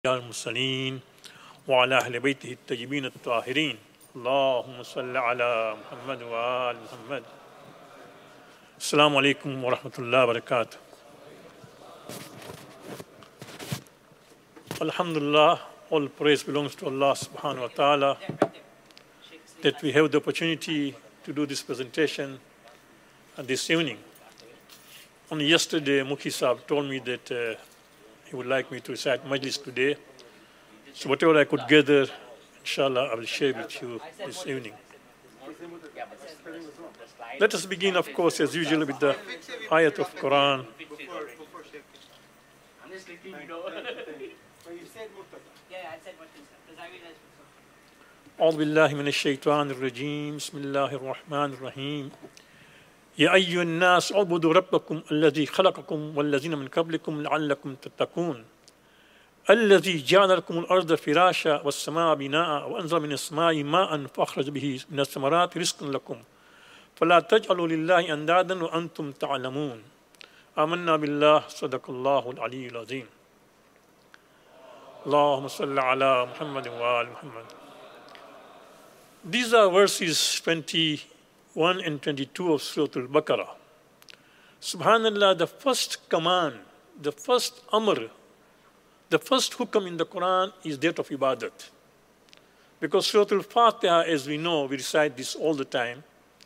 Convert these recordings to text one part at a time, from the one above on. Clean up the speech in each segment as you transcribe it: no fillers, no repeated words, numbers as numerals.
المرسلين وعلى أهل بيته الطيبين الطاهرين اللهم صل على محمد وآل محمد. Assalamu alaikum wa rahmatullahi wa barakatuh. Alhamdulillah, all praise belongs to Allah subhanahu wa ta'ala that we have the opportunity to do this presentation this evening. Only yesterday, Mukhi Sahib told me that he would like me to recite Majlis today. So whatever I could gather, inshallah, I will share with you this evening. Let us begin, of course, as usual, with the ayat of Quran. أعوذ بالله من الشيطان الرجيم بسم الله الرحمن الرحيم يا أيها الناس اعبدوا ربكم الذي خلقكم والذين من قبلكم لعلكم تتقون الذي جعل لكم الأرض فراشا والسماء بناء وأنزل من السماء ماء فأخرج به من الثمرات رزقا لكم فلا تجعلوا لله أندادا وأنتم تعلمون آمنا بالله صدق الله العلي العظيم اللهم صل على محمد وآل محمد. These are verses 21 and 22 of Surah Al-Baqarah. Subhanallah, the first command, the first amr, the first hukam in the Quran is that of ibadat. Because Surah Al-Fatiha, as we know, we recite this all the time,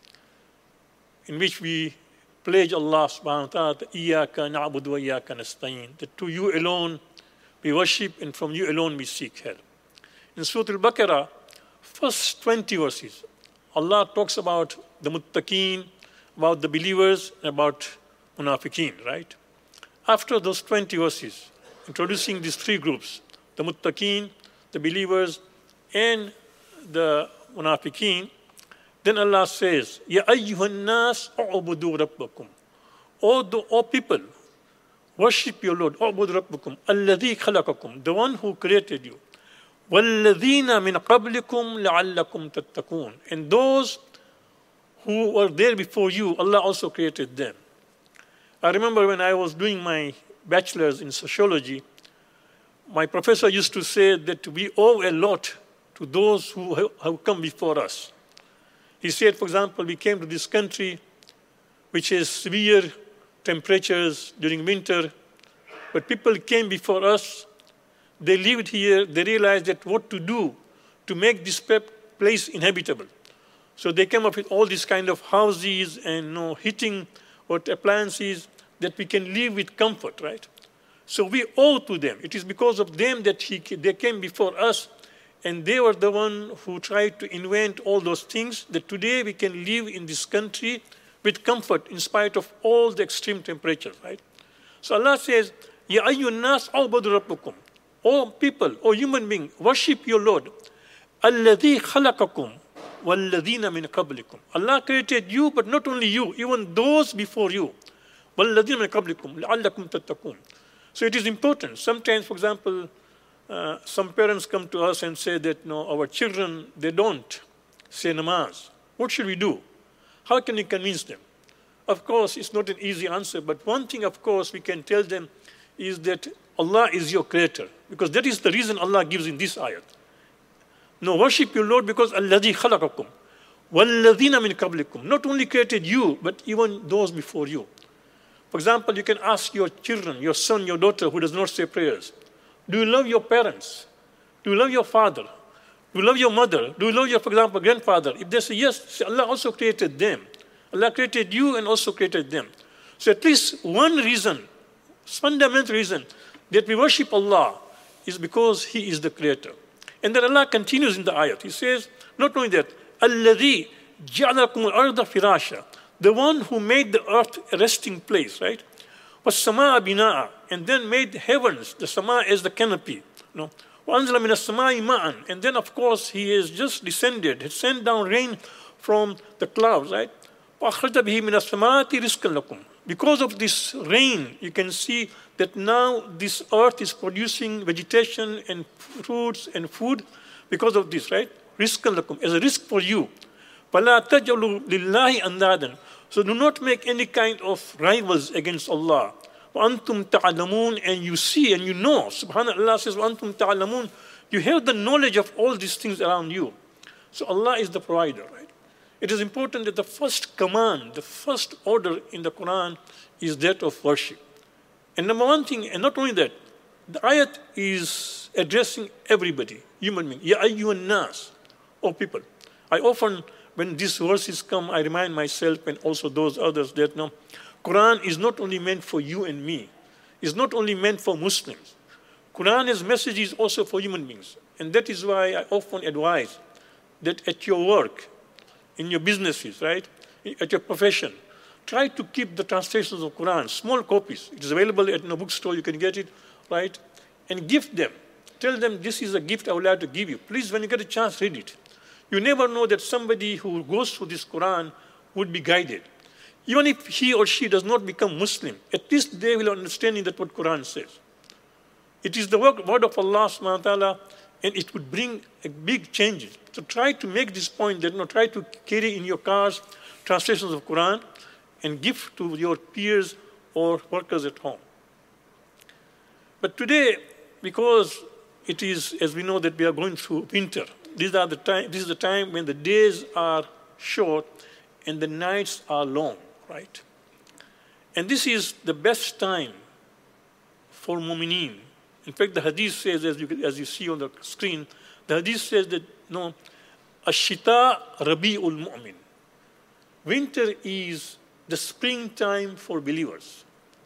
in which we pledge Allah subhanahu wa ta'ala, Iyaka na'budu wa iyaka nasta'in, that to you alone we worship and from you alone we seek help. In Surah Al-Baqarah, first 20 verses, Allah talks about the muttaqeen, about the believers, and about munafiqeen, right? After those 20 verses, introducing these three groups, the muttaqeen, the believers, and the munafiqeen, then Allah says, Ya ayyuhan nas u'budu rabbakum. O people, worship your Lord, u'budu rabbakum, alladhi khalaqakum, the one who created you. وَالَّذِينَ مِنْ قَبْلِكُمْ لَعَلَّكُمْ تَتَّقُونَ. And those who were there before you, Allah also created them. I remember when I was doing my bachelor's in sociology, my professor used to say that we owe a lot to those who have come before us. He said, for example, we came to this country which has severe temperatures during winter, but people came before us. They lived here, they realized that what to do to make this place inhabitable. So they came up with all these kind of houses and heating or appliances that we can live with comfort, right? So we owe to them. It is because of them that they came before us, and they were the one who tried to invent all those things that today we can live in this country with comfort in spite of all the extreme temperatures, right? So Allah says, Ya ayyuhan nas u'budu rabbakum. O people, O human being, worship your Lord. Alladhi khalaqakum walladhina min qablikum. Allah created you, but not only you, even those before you. Walladhina min qablikum la'allakum tattaqun. So it is important. Sometimes, for example, some parents come to us and say that, no, our children, they don't say namaz. What should we do? How can we convince them? Of course, it's not an easy answer, but one thing, of course, we can tell them is that Allah is your creator, because that is the reason Allah gives in this ayat. No, worship your Lord because alladhi khalaqakum walladhina min qablikum. Not only created you, but even those before you. For example, you can ask your children, your son, your daughter who does not say prayers, do you love your parents? Do you love your father? Do you love your mother? Do you love your, for example, grandfather? If they say yes, say Allah also created them. Allah created you and also created them. So at least one reason, fundamental reason that we worship Allah is because He is the creator. And then Allah continues in the ayat. He says, not only that, الَّذِي جَعَلَكُمُ الْأَرْضَ فِرَاشًا, the one who made the earth a resting place, right? وَالسَّمَاءَ بِنَاءً, and then made heavens, the sama as the canopy. وَأَنزَلَ مِنَ السَّمَاءِ مَاءً, and then of course He has just descended, has sent down rain from the clouds, right? وَأَخْرَجَ بِهِ مِنَ السَّمَاءِ رِزْقًا لَكُمْ. Because of this rain, you can see that now this earth is producing vegetation and fruits and food because of this, right? Rizqan lakum, as a risk for you. فَلَا تَجْعَلُوا لِلَّهِ أَنْدَادًا. So do not make any kind of rivals against Allah. وَأَنْتُمْ تَعْلَمُونَ, and you see and you know. Subhanallah says, وَأَنْتُمْ تَعْلَمُونَ. You have the knowledge of all these things around you. So Allah is the provider, right? It is important that the first command, the first order in the Quran is that of worship. And number one thing, and not only that, the ayat is addressing everybody, human being. Ya ayyuhan nas, O people. I often, when these verses come, I remind myself and also those others that no, Quran is not only meant for you and me. It's not only meant for Muslims. Quran's message is also for human beings. And that is why I often advise that at your work, in your businesses, right, at your profession, try to keep the translations of Quran, small copies. It is available at a bookstore, you can get it, right? And gift them. Tell them, this is a gift I would like to give you. Please, when you get a chance, read it. You never know that somebody who goes through this Quran would be guided. Even if he or she does not become Muslim, at least they will understand that what Quran says. It is the word of Allah subhanahu wa ta'ala, and it would bring a big changes. So try to make this point that try to carry in your cars translations of Quran and give to your peers or workers at home. But today, because it is, as we know, that we are going through winter, this is the time when the days are short and the nights are long, right? And this is the best time for mu'mineen. In fact, the hadith says, as you see on the screen, the hadith says that, Ash-shita rabi'ul mu'min. Winter is the springtime for believers.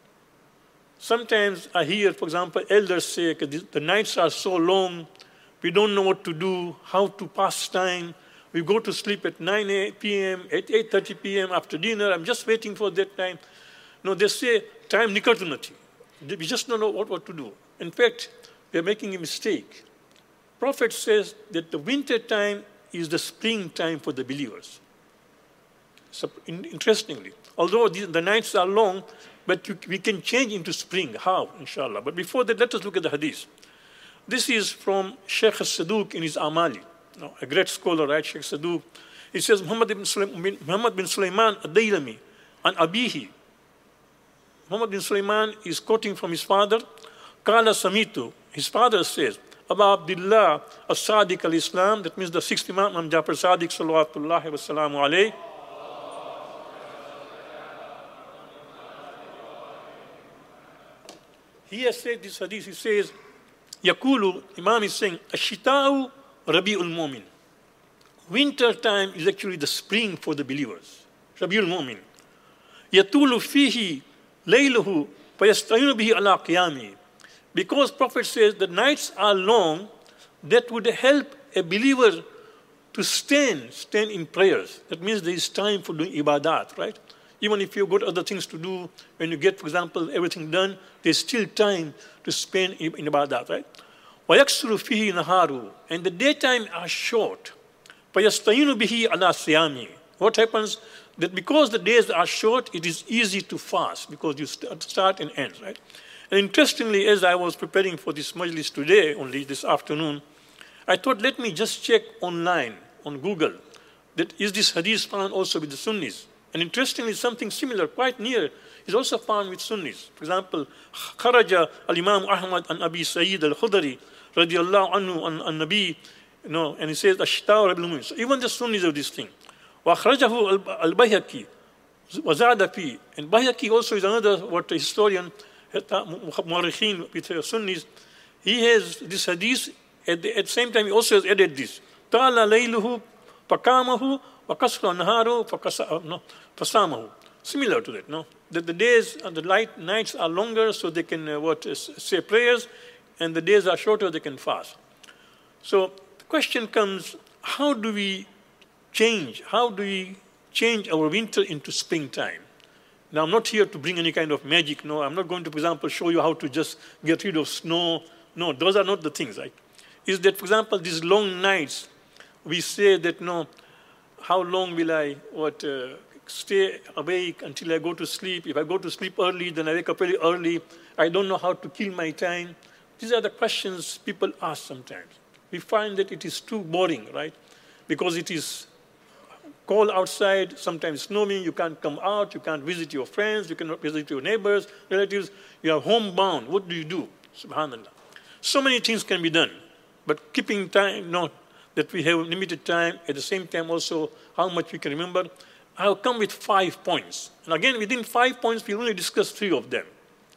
Sometimes I hear, for example, elders say, the nights are so long, we don't know what to do, how to pass time. We go to sleep at 9 p.m., at 8:30 p.m. after dinner. I'm just waiting for that time. No, they say, time nikal to nathi. We just don't know what to do. In fact, we are making a mistake. Prophet says that the winter time is the spring time for the believers. So, interestingly, although the nights are long, but we can change into spring. How? Inshallah. But before that, let us look at the hadith. This is from Sheikh Saduq in his Amali, a great scholar, right? Sheikh Saduq. He says, Muhammad bin Sulaiman ad-Daylami an Abihi. Muhammad bin Sulaiman is quoting from his father. Qala Samitu. His father says, Abu Abdullah as-Sadiq al-Islam, that means the sixth Imam, Imam Jafar Sadiq salawatullahi wa salamu alayhi. He has said this hadith, he says, Yakulu, Imam is saying, Ash-shita'u rabi'ul mu'min. Winter time is actually the spring for the believers. Rabi'ul mu'min. Yatulu fihi layluhu fayasta'inu bihi ala qiyami. Because Prophet says the nights are long, that would help a believer to stand in prayers. That means there is time for doing ibadat, right? Even if you've got other things to do, when you get, for example, everything done, there's still time to spend in ibadat, right? وَيَكْسُرُ فِيهِ نَهَارُ. And the daytime are short. فَيَسْتَعِينُ بِهِ عَلَى صِيَامِ. What happens? That because the days are short, it is easy to fast because you start and end, right? And interestingly, as I was preparing for this majlis today, only this afternoon, I thought, let me just check online, on Google, that is this hadith found also with the Sunnis? And interestingly, something similar, quite near, is also found with Sunnis. For example, Kharaja al-Imam Ahmad an Abi Sayyid al-Khudari, radiyallahu anhu, an Nabi, and he says, Ash-shita'u rabi'ul mu'min. So even the Sunnis of this thing. Wa kharajahu al-Bayhaqi, wa za'ada fi. And Bayhaqi also is another, historian, Mu'arrikhin with Sunnis. He has this hadith, at the same time he also has added this. Ta'ala layluhu, pakamahu, wa kasra naharu, fasamahu. Similar to that, no? That the days and the nights are longer, so they can say prayers, and the days are shorter, they can fast. So the question comes, how do we change? How do we change our winter into springtime? Now, I'm not here to bring any kind of magic. No, I'm not going to, for example, show you how to just get rid of snow. No, those are not the things. Right? Is that, for example, these long nights, we say that, how long will I stay awake until I go to sleep? If I go to sleep early, then I wake up very early. I don't know how to kill my time. These are the questions people ask sometimes. We find that it is too boring, right? Because it is cold outside, sometimes snowing, you can't come out, you can't visit your friends, you cannot visit your neighbors, relatives, you are homebound. What do? Subhanallah. So many things can be done, but keeping time, not that we have limited time, at the same time also how much we can remember, I have come with 5 points. And again, within 5 points, we only discuss 3 of them.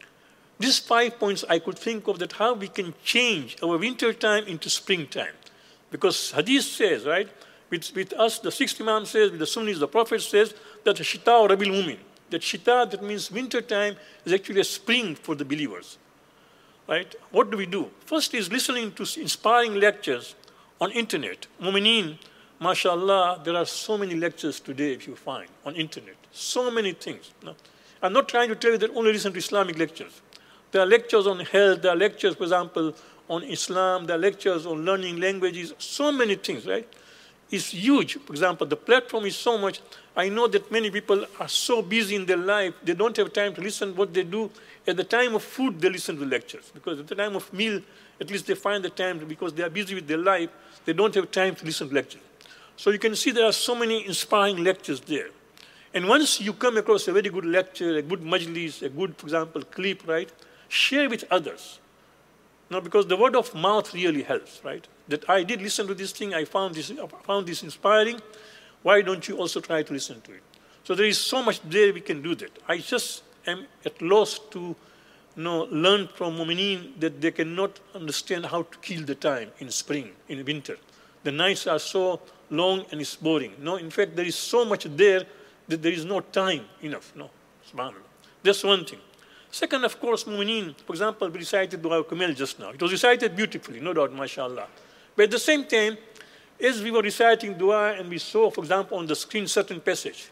These 5 points I could think of that how we can change our winter time into springtime. Because Hadith says, right, with us, the sixth Imam says, with the Sunnis, the Prophet says, that Shita or Rabil Mumin. That Shita, that means winter time, is actually a spring for the believers. Right? What do? First is listening to inspiring lectures on internet. Mu'mineen, mashallah, there are so many lectures today, if you find, on internet. So many things. No? I'm not trying to tell you that only listen to Islamic lectures. There are lectures on health, there are lectures, for example, on Islam, there are lectures on learning languages, so many things, right? It's huge. For example, the platform is so much. I know that many people are so busy in their life, they don't have time to listen. What they do, at the time of food, they listen to lectures. Because at the time of meal, at least they find the time, because they are busy with their life, they don't have time to listen to lectures. So you can see there are so many inspiring lectures there. And once you come across a very good lecture, a good majlis, a good, for example, clip, right, share with others. Now, because the word of mouth really helps, right? That I did listen to this thing, I found this inspiring. Why don't you also try to listen to it? So there is so much there we can do that. I just am at loss to learn from Mu'mineen that they cannot understand how to kill the time in spring, in winter. The nights are so long and it's boring. No, in fact, there is so much there that there is no time enough. No, subhanAllah. That's one thing. Second, of course, Mu'mineen, for example, we recited Dua al-Kumail just now. It was recited beautifully, no doubt, mashallah. But at the same time, as we were reciting Dua and we saw, for example, on the screen certain passage.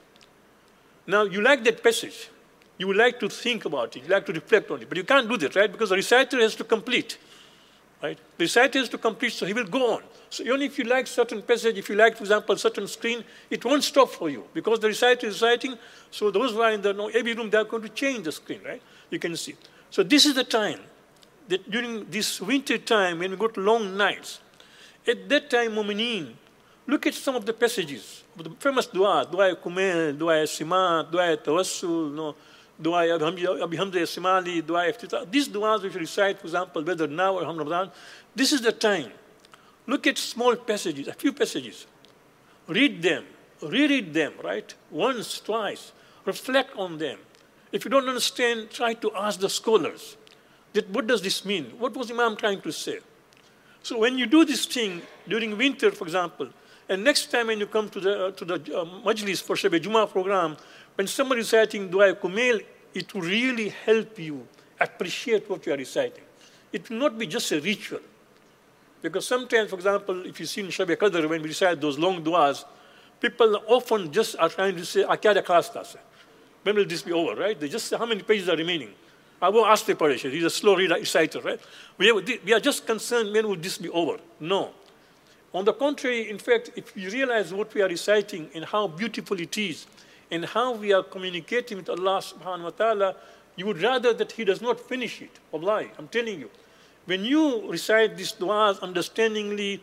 Now, you like that passage. You would like to think about it. You like to reflect on it. But you can't do that, right? Because the reciter has to complete. Right? The reciter has to complete, so he will go on. So even if you like certain passage, if you like, for example, certain screen, it won't stop for you. Because the reciter is reciting, so those who are in the every room, they are going to change the screen, right? You can see. So this is the time that during this winter time, when we go to long nights, at that time, Mu'mineen, look at some of the passages of the famous dua, Dua Kumail, Dua Simat, Dua Tawassul, Dua Abhamza Simali, Dua Iftitah. These duas which you recite, for example, whether now or Ramadan, this is the time. Look at small passages, a few passages. Read them, reread them, right? Once, twice. Reflect on them. If you don't understand, try to ask the scholars. That what does this mean? What was Imam trying to say? So when you do this thing during winter, for example, and next time when you come to the Majlis for Shab Jummah program, when somebody is reciting Dua Kumail, it will really help you appreciate what you are reciting. It will not be just a ritual. Because sometimes, for example, if you see in Shab Qadr, when we recite those long duas, people often just are trying to say, Akya class tase. When will this be over, right? They just say, how many pages are remaining? I won't ask the Parisha. He's a slow reciter, right? We are just concerned, when will this be over? No. On the contrary, in fact, if you realize what we are reciting and how beautiful it is, and how we are communicating with Allah subhanahu wa ta'ala, you would rather that He does not finish it. Wallahi, I'm telling you. When you recite these du'as understandingly,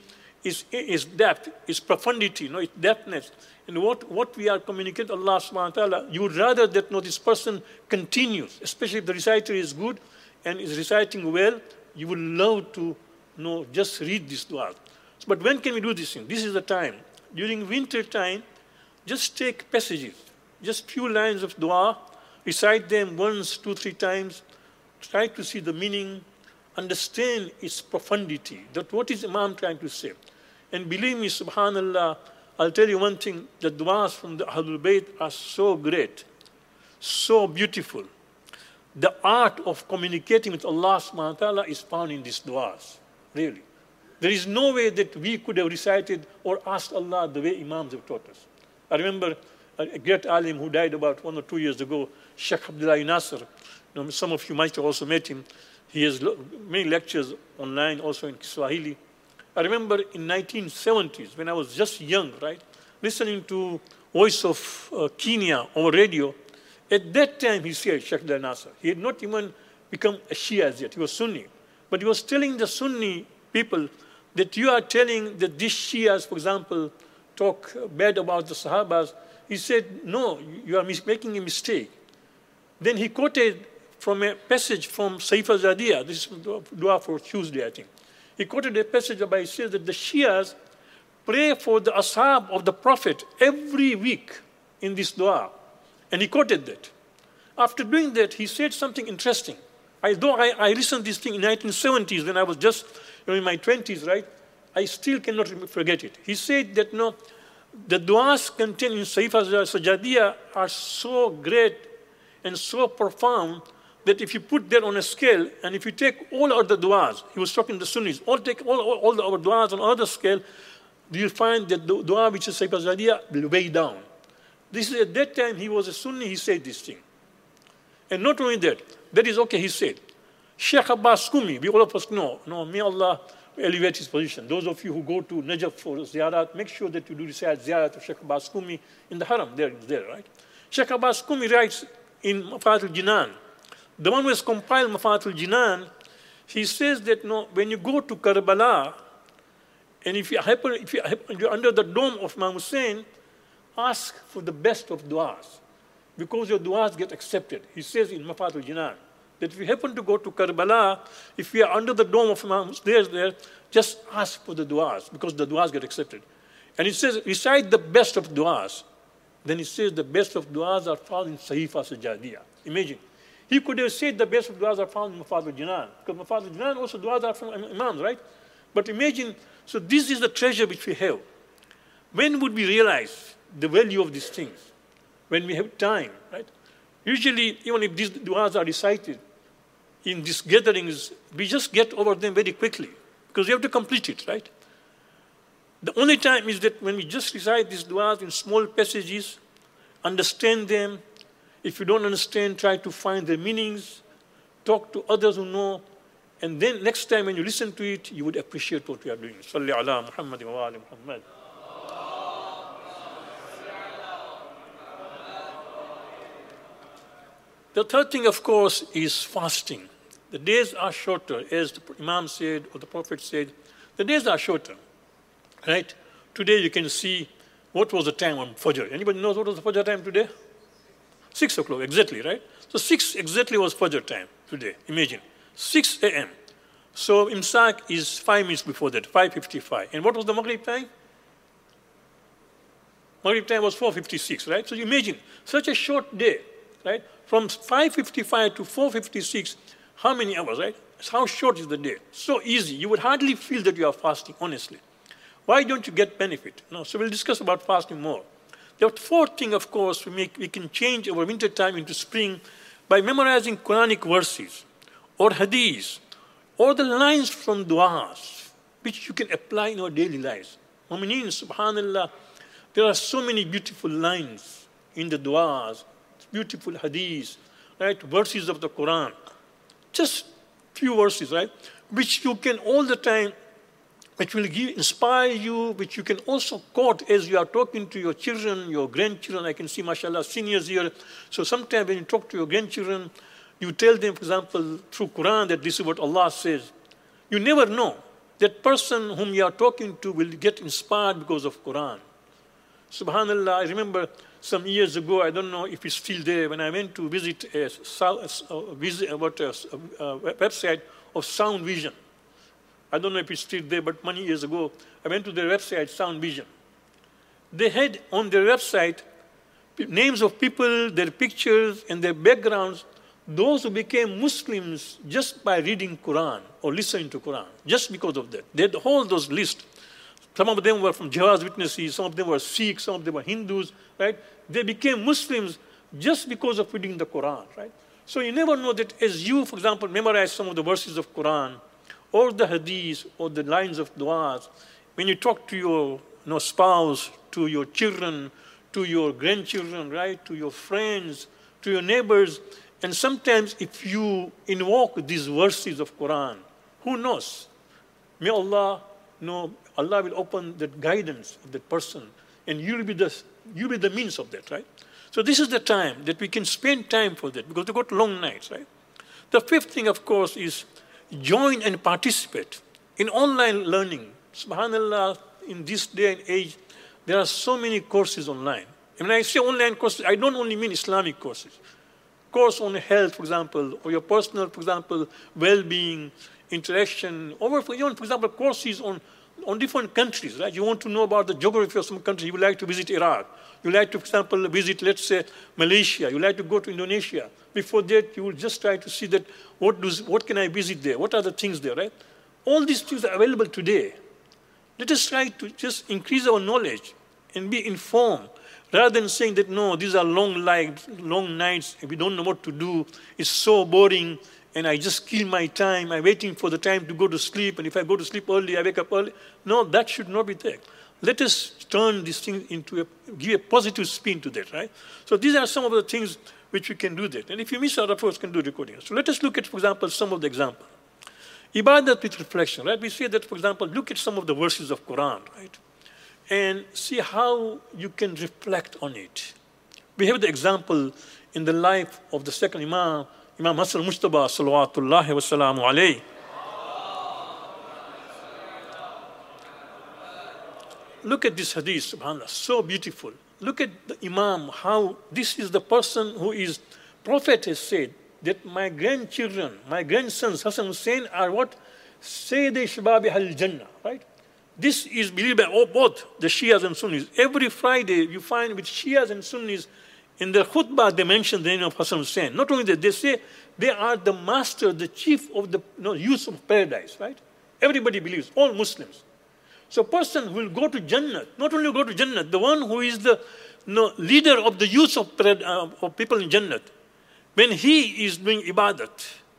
is depth, is profundity, it's depthness. And what we are communicating to Allah subhanahu wa ta'ala, you would rather that this person continues, especially if the reciter is good and is reciting well, you would love to just read these du'as. But when can we do this thing? This is the time. During winter time, just take passages, just few lines of dua, recite them once, 2, 3 times, try to see the meaning, understand its profundity, that what is Imam trying to say. And believe me, subhanallah, I'll tell you one thing, the du'as from the Ahlul Bayt are so great, so beautiful. The art of communicating with Allah subhanahu wa ta'ala is found in these du'as, really. There is no way that we could have recited or asked Allah the way Imams have taught us. I remember a great alim who died about 1 or 2 years ago, Sheikh Abdullah Nasser. Some of you might have also met him. He has many lectures online, also in Kiswahili. I remember in 1970s, when I was just young, right, listening to Voice of Kenya on radio. At that time, he said, Sheikh Abdullah Nasser, he had not even become a Shia as yet. He was Sunni. But he was telling the Sunni people that you are telling that these Shias, for example, talk bad about the Sahabas, he said, no, you are making a mistake. Then he quoted from a passage from Saif al-Zadiyah. This is dua for Tuesday, I think. He quoted a passage whereby he says that the Shias pray for the ashab of the Prophet every week in this dua. And he quoted that. After doing that, he said something interesting. Though I listened to this thing in 1970s when I was just in my 20s, right? I still cannot forget it. He said that no, the du'as contained in Saif al-Sajadiyah are so great and so profound that if you put that on a scale, and if you take all other du'as, he was talking to the Sunnis, take all the other du'as on other scale, you'll find that the du'a which is Saif al-Sajadiyah will weigh down. This is at that time he was a Sunni, he said this thing. And not only that, that is okay, he said. Sheikh Abbas Qumi, we all of us know, may Allah elevate his position. Those of you who go to Najaf for ziyarat, make sure that you do recite ziyarat of Sheikh Abbas Qumi in the haram, there, right? Sheikh Abbas Qumi writes in Mafat al-Jinan, the one who has compiled Mafat al-Jinan, he says that when you go to Karbala, and if you're under the dome of Imam Hussein, ask for the best of du'as, because your du'as get accepted. He says in Mafat al-Jinan, that if you happen to go to Karbala, if we are under the dome of Imam there, just ask for the du'as, because the du'as get accepted. And it says, recite the best of du'as. Then it says the best of du'as are found in Sahifa Sajadiyah. Imagine. He could have said the best of du'as are found in Mafat al-Jinan, because Mafat al-Jinan also du'as are from Imams, right? But imagine, so this is the treasure which we have. When would we realize the value of these things? When we have time, right? Usually, even if these du'as are recited in these gatherings, we just get over them very quickly because we have to complete it, right? The only time is that when we just recite these du'as in small passages, understand them. If you don't understand, try to find their meanings, talk to others who know, and then next time when you listen to it, you would appreciate what we are doing. Salli ala Muhammad wa ali Muhammad. The third thing, of course, is fasting. The days are shorter, as the Imam said, or the Prophet said, the days are shorter, right? Today you can see what was the time on Fajr. Anybody knows what was the Fajr time today? 6 o'clock, exactly, right? So 6 exactly was Fajr time today, imagine. 6 a.m. So Imsak is 5 minutes before that, 5:55. And what was the Maghrib time? Maghrib time was 4:56, right? So you imagine, such a short day, right? From 5:55 to 4:56, how many hours, right? How short is the day? So easy. You would hardly feel that you are fasting, honestly. Why don't you get benefit? No. So we'll discuss about fasting more. The fourth thing, of course, we can change our winter time into spring by memorizing Quranic verses or hadiths or the lines from du'as, which you can apply in our daily lives. Mu'mineen, subhanallah, there are so many beautiful lines in the du'as, beautiful hadiths, right? Verses of the Quran. Just few verses, right? Which you can all the time, which will inspire you, which you can also quote as you are talking to your children, your grandchildren. I can see, mashallah, seniors here. So sometimes when you talk to your grandchildren, you tell them, for example, through Quran that this is what Allah says. You never know. That person whom you are talking to will get inspired because of Quran. Subhanallah, I remember some years ago, I don't know if it's still there, when I went to visit a website of Sound Vision. I don't know if it's still there, but many years ago, I went to their website, Sound Vision. They had on their website names of people, their pictures, and their backgrounds, those who became Muslims just by reading Quran or listening to Quran, just because of that. They had all those lists. Some of them were from Jehovah's Witnesses, some of them were Sikhs, some of them were Hindus, right? They became Muslims just because of reading the Quran, right? So you never know that as you, for example, memorize some of the verses of Quran, or the hadiths, or the lines of du'as, when you talk to your spouse, to your children, to your grandchildren, right, to your friends, to your neighbors, and sometimes if you invoke these verses of Quran, who knows? May Allah know, Allah will open the guidance of that person, and you'll be the means of that, right? So this is the time that we can spend time for that, because we've got long nights, right? The fifth thing, of course, is join and participate in online learning. Subhanallah, in this day and age, There are so many courses online. And when I say online courses, I don't only mean Islamic courses. Course on health, for example, or your personal, for example, well-being, interaction, or for example, courses on different countries, right? You want to know about the geography of some country. You would like to visit Iraq. You like to, for example, visit, let's say, Malaysia. You like to go to Indonesia. Before that, you will just try to see that what can I visit there? What are the things there, right? All these things are available today. Let us try to just increase our knowledge and be informed, rather than saying that, no, these are long nights, and we don't know what to do. It's so boring, and I just kill my time. I'm waiting for the time to go to sleep, and if I go to sleep early, I wake up early. No, that should not be there. Let us turn this thing give a positive spin to that, right? So these are some of the things which we can do that. And if you miss out, of course, can do recording. So let us look at, for example, some of the examples. Ibadat with reflection, right? We say that, for example, look at some of the verses of Quran, right? And see how you can reflect on it. We have the example in the life of the second Imam, Imam Hassan Mujtaba, salawatullahi wa salamu alayhi. Look at this hadith, subhanAllah, so beautiful. Look at the Imam, how this is the person who is, Prophet has said, that my grandchildren, my grandsons, Hassan Hussein, are what? Sayyid Shababi al-Jannah, right? This is believed by both the Shias and Sunnis. Every Friday, you find with Shias and Sunnis, in their khutbah, they mention the name of Hassan Hussein. Not only that, they say they are the master, the chief of the youth of paradise, right? Everybody believes, all Muslims. So a person will go to Jannah, not only go to Jannah, the one who is the leader of the youth of people in Jannah, when he is doing ibadat,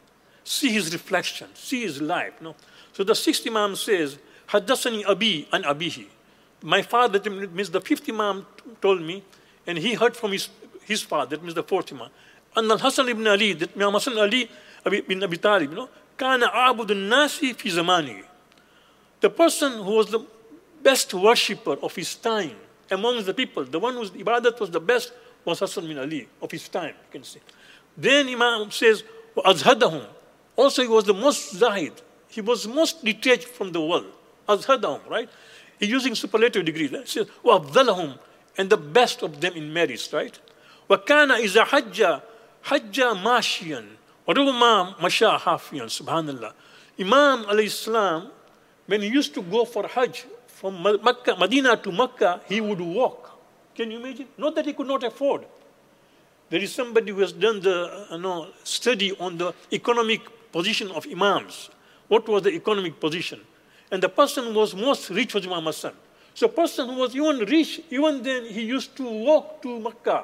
see his reflection, see his life. No? So the sixth Imam says, Haddathani Abi an Abihi. My father, that means the fifth Imam told me, and he heard from his father, that means the fourth Imam. And Al-Hasan ibn Ali, that Imam Hasan Ali ibn Abi Talib, Kana a'budu nasi fi zamani. The person who was the best worshipper of his time amongst the people, the one whose ibadat was the best, was Hasan ibn Ali of his time, you can say. Then Imam says, Azhadahum. Also he was the most zahid. He was most detached from the world. Azhadahum, right? He's using superlative degrees. He says, وَأَفْضَلَهُم, and the best of them in merits, right? وَكَانَ إِذَا حَجَّ مَاشِيًا وَرُبَمَا مَشَى حَافِيًا. Subhanallah. Imam alayhi salam, when he used to go for Hajj from Medina to Makkah, he would walk. Can you imagine? Not that he could not afford. There is somebody who has done the study on the economic position of imams. What was the economic position? And the person who was most rich was Imam Hassan. So a person who was even rich, even then he used to walk to Makkah.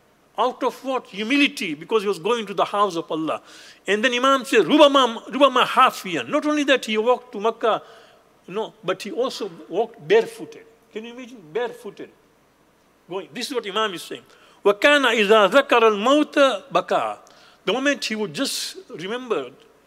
Out of what? Humility, because he was going to the house of Allah. And then Imam says, Rubama hafiyan. Not only that he walked to Makkah, but he also walked barefooted. Can you imagine? Barefooted. Going. This is what Imam is saying. وَكَانَ إِذَا ذَكَرَ الْمَوْتَ بَكَى. The moment he would just remember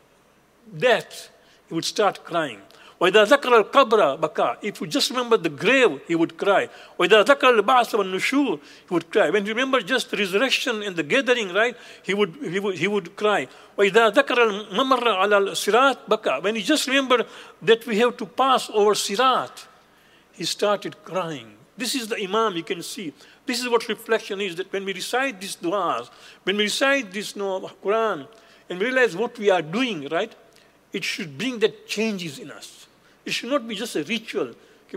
death, he would start crying. وَإِذَا ذَكَرَ الْقَبْرَ بَكَى. If you just remember the grave, he would cry. وَإِذَا ذَكَرَ الْبَعْثَ وَالنُّشُورِ, he would cry. When he remembered just the resurrection and the gathering, right, he would cry. وَإِذَا ذَكَرَ الْمَمَرَّ عَلَى الصِّرَاطِ بَكَى. When he just remembered that we have to pass over Sirat, he started crying. This is the Imam, you can see. This is what reflection is, that when we recite these du'as, when we recite this Quran, and realize what we are doing, right, it should bring that changes in us. It should not be just a ritual. No,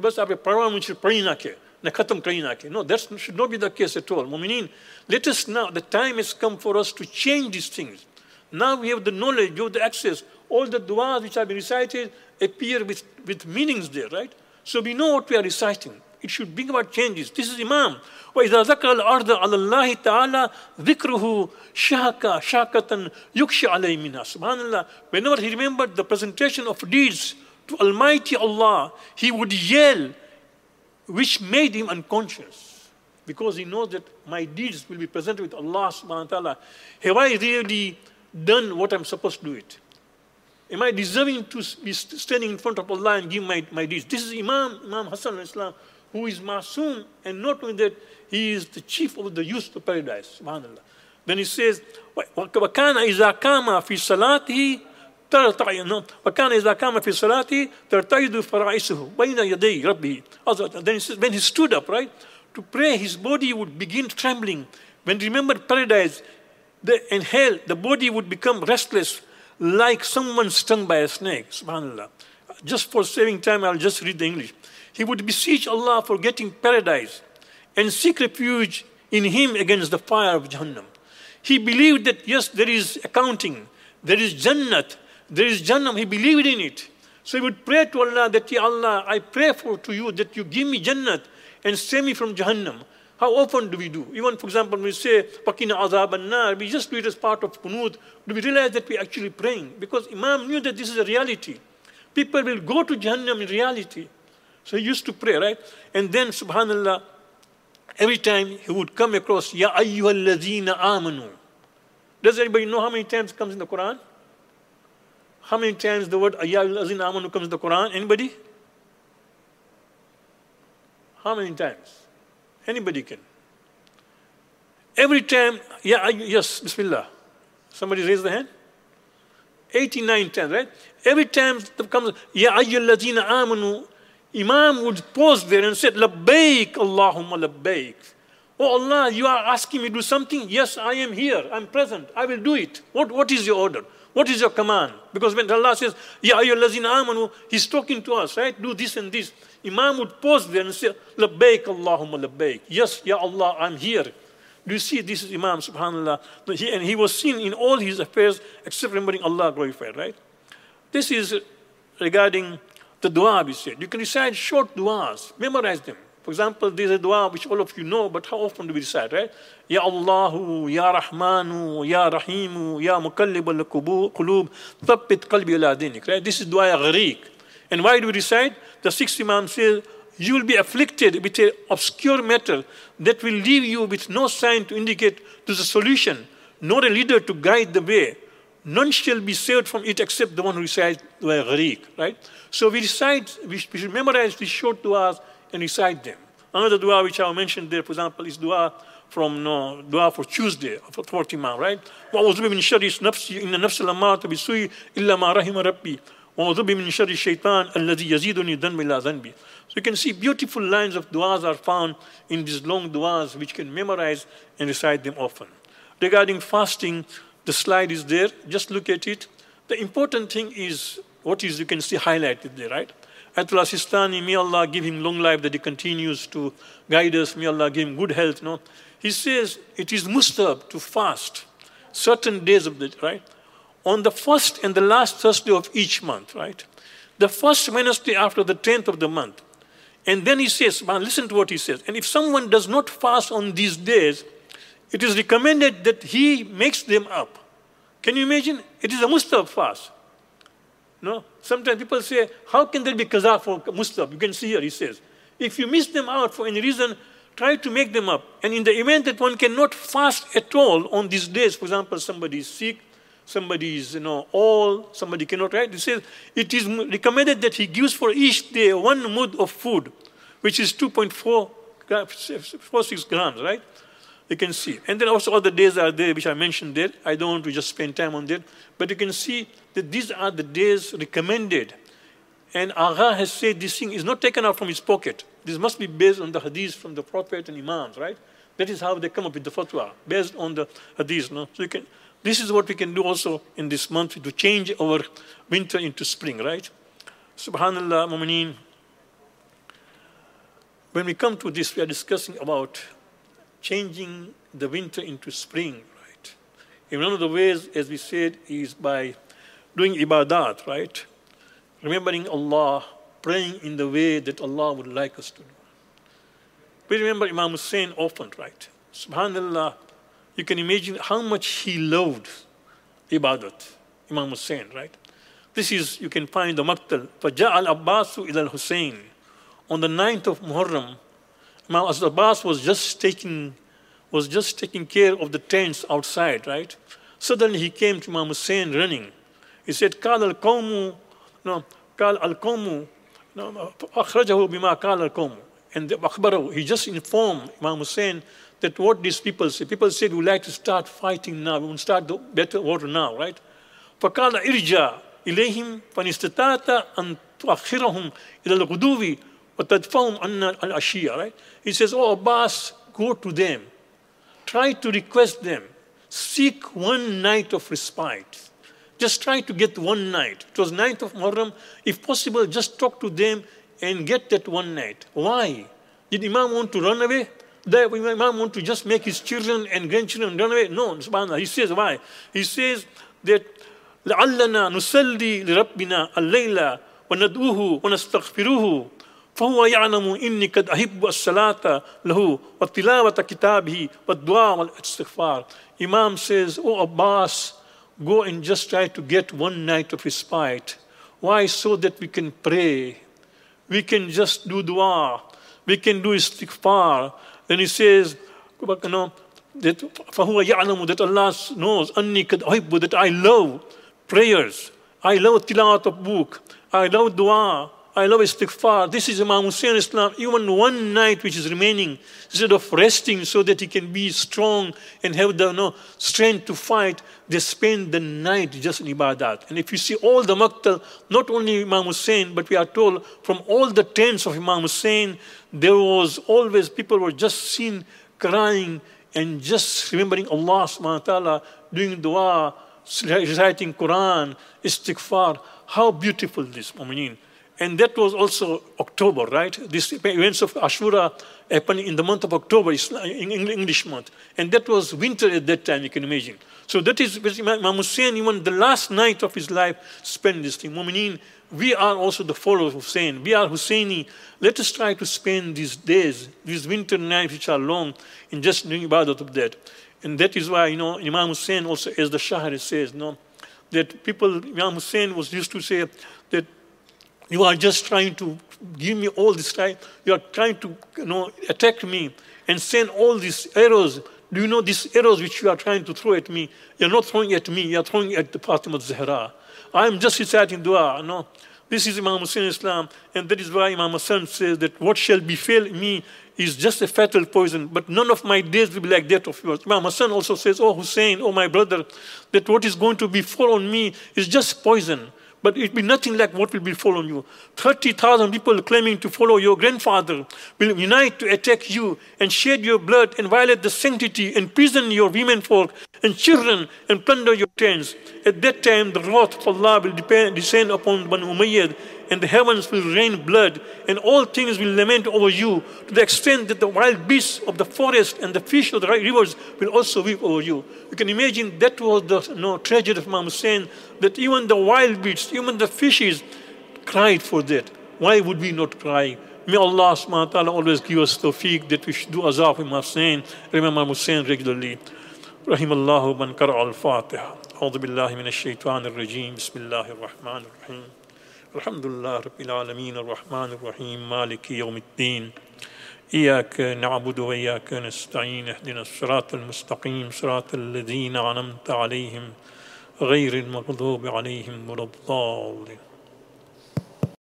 that should not be the case at all. Mu'mineen, let us now, the time has come for us to change these things. Now we have the knowledge, we have the access. All the du'as which have been recited appear with meanings there, right? So we know what we are reciting. It should bring about changes. This is Imam. وَإِذَا ذَكَرَ الْأَرْضَ عَلَى اللَّهِ تَعَالَى ذِكْرُهُ شَاكَةً يُكْشِ عَلَيْهِ مِنْهَا. SubhanAllah. Whenever he remembered the presentation of deeds to Almighty Allah, he would yell, which made him unconscious. Because he knows that my deeds will be presented with Allah subhanahu wa ta'ala. Have I really done what I'm supposed to do it? Am I deserving to be standing in front of Allah and give my deeds? This is Imam Hassan al-Islam, who is Masoom, and not only that, he is the chief of the youth of paradise. Subhanallah. Then he says, وَكَانَ إِذَا قَامَ فِي صَلَاتِهِ وكان إذا قام في صلاته ترتعد فرائسه بين يدي ربه. Then he says, when he stood up, right, to pray, his body would begin trembling. When he remembered paradise, and hell, the body would become restless, like someone stung by a snake. Subhanallah. Just for saving time, I'll just read the English. He would beseech Allah for getting paradise and seek refuge in Him against the fire of Jahannam. He believed that, yes, there is accounting, there is Jannat, there is Jahannam. He believed in it. So he would pray to Allah that, Ya Allah, I pray to you that you give me Jannat and save me from Jahannam. How often do we do? Even, for example, when we say, Pakina azab an-nar, we just do it as part of Qunut. Do we realize that we're actually praying? Because Imam knew that this is a reality. People will go to Jahannam in reality. So he used to pray, right? And then, subhanallah, every time he would come across, Ya ayyuhalladhina amanu. Does anybody know how many times it comes in the Quran? How many times the word Ya ayyuhalladhina amanu comes in the Quran? Anybody? How many times? Anybody can. Every time, yes, Bismillah. Somebody raise the hand. 89 times, right? Every time it comes, Ya ayyuhalladhina amanu, Imam would pause there and say, Labbaik Allahumma labbaik. Oh Allah, you are asking me to do something? Yes, I am here. I'm present. I will do it. What is your order? What is your command? Because when Allah says, Ya ayyuhalladhina amanu, He's talking to us, right? Do this and this. Imam would pause there and say, Labbaik Allahumma labbaik. Yes, Ya Allah, I'm here. Do you see, this is Imam, subhanAllah. And he was seen in all his affairs except remembering Allah glorified, right? This is regarding the dua we said. You can recite short duas, memorize them. For example, there's a dua which all of you know, but how often do we recite, right? Ya Allahu, Ya Rahmanu, Ya Rahimu, Ya Mukallib al-Qulub, Thabbit qalbi ala dinik, right? This is dua Ghareeq. And why do we recite? The sixth Imam says, you will be afflicted with an obscure matter that will leave you with no sign to indicate to the solution, nor a leader to guide the way. None shall be saved from it except the one who recites dua Ghareeq, right? So we recite, we should memorize these short duas and recite them. Another dua which I mentioned there, for example, is dua for Tuesday, for 4th Imam, right? وَأَعُوذُ بِهِ مِنْ شَرِّ النَّفْسِ إِنَّ النَّفْسَ لَأَمَّارَةٌ بِالسُّوءِ إِلَّا مَا رَحِمَ رَبِّي وَأَعُوذُ بِهِ مِنْ شَرِّ الشَّيْطَانِ الَّذِي يَزِيدُنِي ذَنْبًا إِلَىٰ ذَنْبِي. So you can see beautiful lines of duas are found in these long duas which can memorize and recite them often. Regarding fasting, the slide is there. Just look at it. The important thing is what is, you can see highlighted there, right? Ayatollah Sistani, may Allah give him long life that he continues to guide us. May Allah give him good health. No? He says it is mustahab to fast certain days of the, right? On the first and the last Thursday of each month, right? The first Wednesday after the 10th of the month. And then he says, man, listen to what he says. And if someone does not fast on these days, it is recommended that he makes them up. Can you imagine? It is a mustahab fast. No? Sometimes people say, how can there be qaza for mustahab? You can see here, he says. If you miss them out for any reason, try to make them up. And in the event that one cannot fast at all on these days, for example, somebody is sick, somebody is, old, somebody cannot, right? He says, it is recommended that he gives for each day 1 mud of food, which is 2.46 grams, right? You can see. And then also other days are there, which I mentioned there. I don't want to just spend time on that. But you can see that these are the days recommended. And Agha has said this thing is not taken out from his pocket. This must be based on the hadith from the Prophet and Imams, right? That is how they come up with the fatwa, based on the hadith. No? So this is what we can do also in this month to change our winter into spring, right? Subhanallah, mu'mineen. When we come to this, we are discussing about changing the winter into spring, right? And one of the ways, as we said, is by doing ibadat, right? Remembering Allah, praying in the way that Allah would like us to do. We remember Imam Hussein often, right? Subhanallah, you can imagine how much he loved ibadat, Imam Hussein, right? This is, you can find the Maqtal. فَجَاءَ الْأَبَّاسُ إِلَى الْحُسَيْنِ. On the 9th of Muharram, Imam Abbas was just taking care of the tents outside, right? Suddenly he came to Imam Hussein running. He said, قال القوم أخرجه بما قال القوم. And he just informed Imam Hussein that what these people say. People said, we like to start fighting now. We want to start the better order now, right? فقال ارجع إليهم فإن استطعت أن تؤخرهم إلى الغدو وتدفعهم عن العشية. Right? He says, oh Abbas, go to them. Try to request them. Seek one night of respite. Just try to get one night. It was 9th of Muharram. If possible, just talk to them and get that one night. Why? Did Imam want to run away? Did Imam want to just make his children and grandchildren run away? No, subhanAllah. He says, why? He says that لَعَلَّنَا نُسَلِّي لِرَبِّنَا اللَّيْلَ وَنَدْعُوهُ وَنَسْتَغْفِرُهُ فهو يعلم إني قد أحب الصلاة له وتلاوة كتابه والدعاء والاستغفار. Imam says, oh Abbas, go and just try to get one night of respite. Why? So that we can pray. We can just do dua. We can do istighfar. Then he says, that فهو يعلم, that Allah knows أني قد أحب, that I love prayers. I love tilawat of book. I love dua. I love istighfar. This is Imam Hussein Islam. Even one night which is remaining, instead of resting so that he can be strong and have the strength to fight, they spend the night just in ibadat. And if you see all the maqtal, not only Imam Hussein, but we are told from all the tents of Imam Hussein, there was always, people were just seen crying and just remembering Allah subhanahu wa ta'ala, doing dua, reciting Quran, istighfar. How beautiful this, mu'mineen. And that was also October, right? These events of Ashura happened in the month of October, in English month. And that was winter at that time, you can imagine. So that is, Imam Hussein, even the last night of his life, spent this thing. Mu'mineen, we are also the followers of Hussein. We are Husseini. Let us try to spend these days, these winter nights which are long, in just doing ibadat of that. And that is why, Imam Hussein also, as the Shahri says, that people, Imam Hussein was used to say that you are just trying to give me all this time. You are trying to attack me and send all these arrows. Do you know these arrows which you are trying to throw at me? You are not throwing at me. You are throwing at the Fatima Zahra. I am just reciting dua. No. This is Imam Hussein Islam. And that is why Imam Hassan says that what shall befall me is just a fatal poison. But none of my days will be like that of yours. Imam Hassan also says, oh Hussein, oh my brother, that what is going to befall on me is just poison. But it will be nothing like what will befall on you. 30,000 people claiming to follow your grandfather will unite to attack you and shed your blood and violate the sanctity and imprison your women folk and children and plunder your tents. At that time, the wrath of Allah will descend upon Banu Umayyad, and the heavens will rain blood, and all things will lament over you, to the extent that the wild beasts of the forest and the fish of the rivers will also weep over you. You can imagine that was the tragedy of Imam Hussein, that even the wild beasts, even the fishes cried for that. Why would we not cry? May Allah subhanahu wa ta'ala always give us tawfiq that we should do azaf with Imam Hussein, remember Imam Hussein regularly. رحم الله من قرأ الفاتحة. أعوذ بالله من الشيطان الرجيم. بسم الله الرحمن الرحيم. الحمد لله رب العالمين الرحمن الرحيم مالك يوم الدين. إياك نعبد وإياك نستعين. اهدنا الصراط المستقيم صراط الذين أنعمت عليهم غير المغضوب عليهم ولا الضالين.